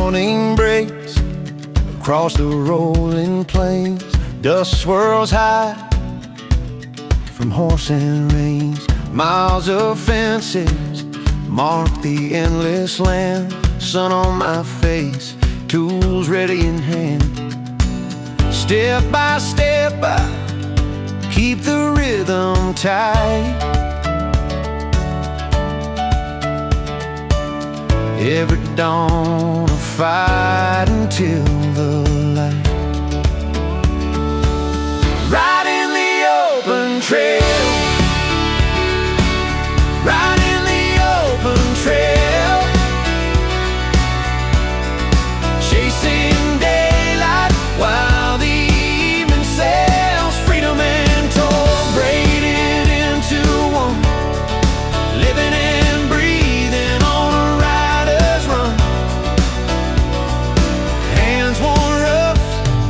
morning breaks across the rolling plains. Dust swirls high from horse and reins. Miles of fences mark the endless land. Sun on my face, tools ready in hand. Step by step I keep the rhythm tight. Every dawn I fight until the light. Riding the open trail, riding the open trail, chasing daylight while the evening sails. Freedom and toil braided into one, living and breathing on a rider's run. Hands worn rough,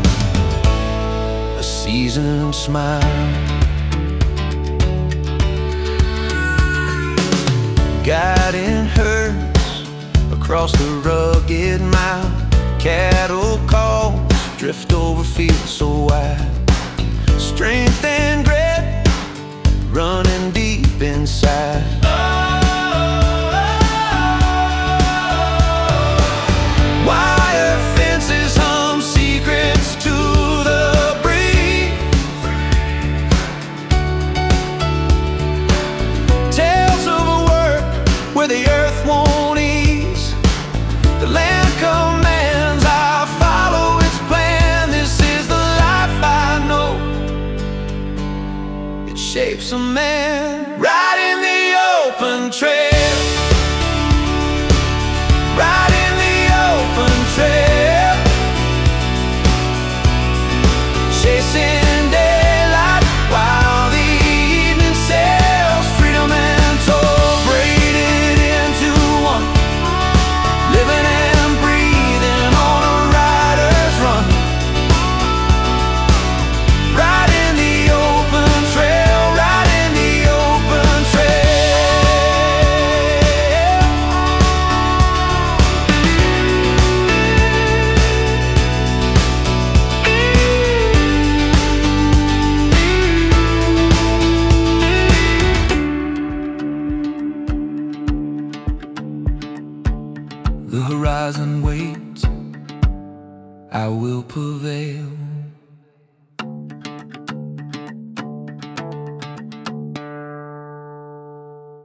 a seasoned smile. Guiding herds across the rugged mile. Cattle calls drift over fields so wide. Strength and grit running deep inside. Wire fences hum secrets to the breeze. Tales of a work where the earth won't ease. The land commands, I follow its plan. This is the life I know, it shapes a man. Riding the open trail, riding the open trail, chasing daylight while the evening sails. Freedom and toil braided into one, living and breathing on a rider's run. Riding the open trail, riding the open trail. The horizon waits, I will prevail.